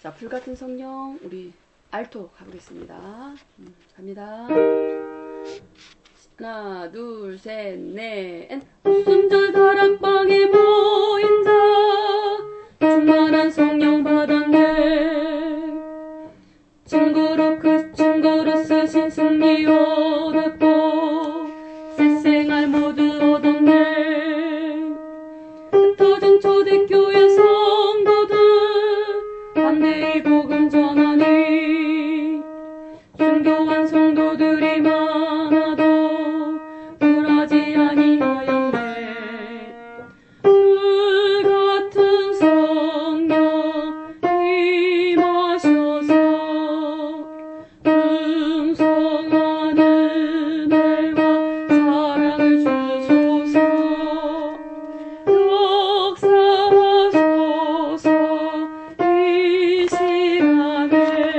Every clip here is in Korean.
자, 불같은 성령 우리 알토 가보겠습니다. 갑니다. 하나, 둘, 셋, 넷. 웃음절 다락방에 모인 자 충만한 성령 받았네. 친구로 쓰신 승리 얻었고 새생활 모두 얻었네. 흩어진 초대교회 성도들 담대히 복음 전하니 순교한 성도들이 많아도 굴하지 아니하였네. 불같은 성령 임하셔서 풍성한 은혜와 사랑을 주소서. 역사하소서 이 시간에.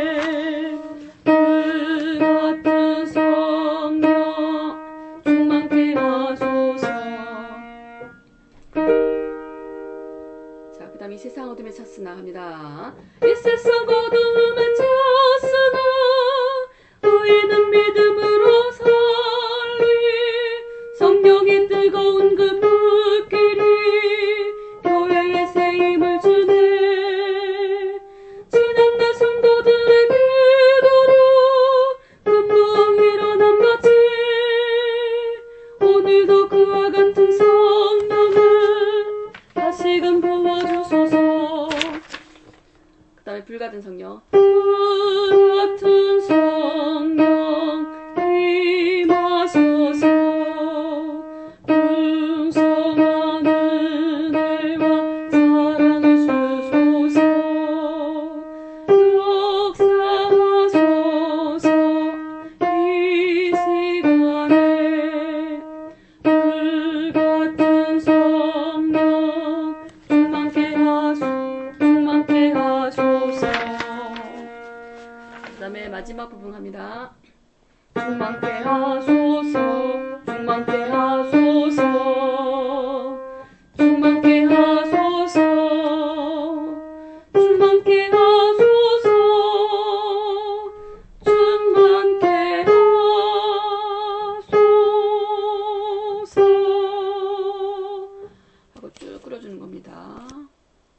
불같은 성령 충만케 하소서. 자, 그 다음 이 세상 어둠에 찼으나 합니다. 이 세상 어둠에 찼으나 의인은 믿음으로 살리. 성령의 뜨거운 그 불길이 교회에 새 힘을 주네. 지난날 성도들의 기도로 금방 일어난 같이 오늘도 그와 같은 성령을 다시금 부어주소서. 그 다음에 불같은 성령. 불같은 성령 임하소서. 풍성한 은혜와 사랑을 주소서. 역사하소서 이 시간에. 불같은 성령 충만케 하소서. 그 다음에 마지막 부분 합니다. 충만케 하소서.